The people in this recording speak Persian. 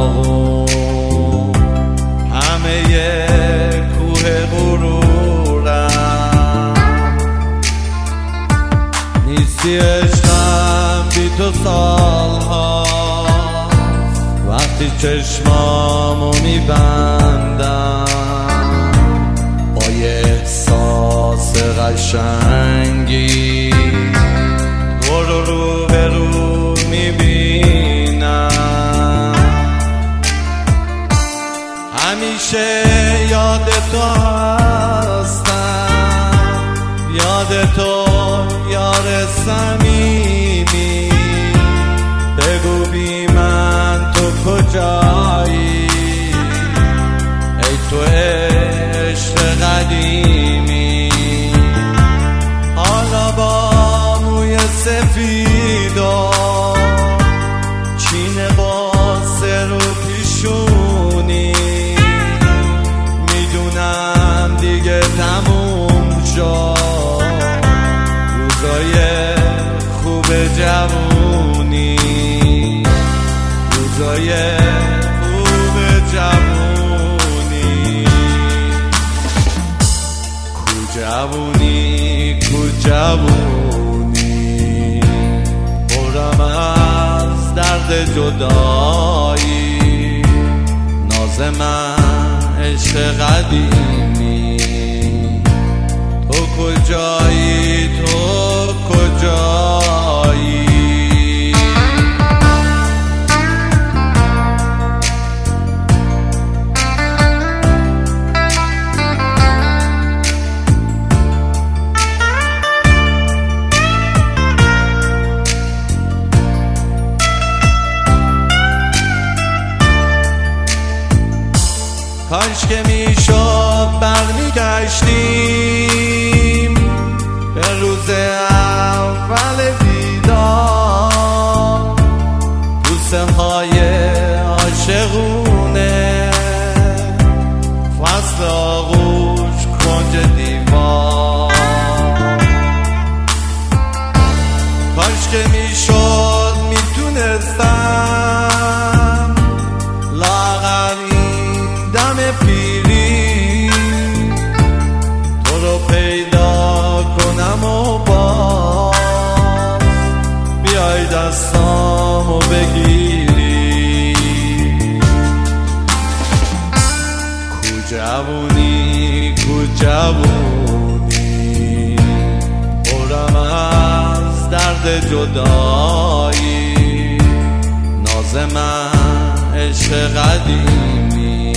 داغون، همه کوه غرورم. نیستی عشقم بی تو سالهاست، وقتی چشمامو میبندم با یه احساس قشنگی تو رو به رو میبینم. همیشه یاد تو هستم، یاد تو یار صمیمی. بگو بی من تو کجایی، ای تو عشق قدیمی. حالا با موی سفید و چین قاصر و پیشونی، میدونم دیگه تموم شد روزای خوب جوونی، روزای خوب جوونی. جوونی کو جوونی، برم از درد جدایی. ناز من عشق قدیمی، تو کجایی تو کجایی. کاش که میشد برمیگشتیم به روز اول دیدار، بوسه‌های عاشقونه، فصل آغوش کنج دیوار. کاش که میشد میتونستم لاغر دم پیری تو رو پیدا کنم و باز بیای دستامو بگیری. کو جوونی کو جوونی، برم از درد جدایی. ناز من عشق قدیمی،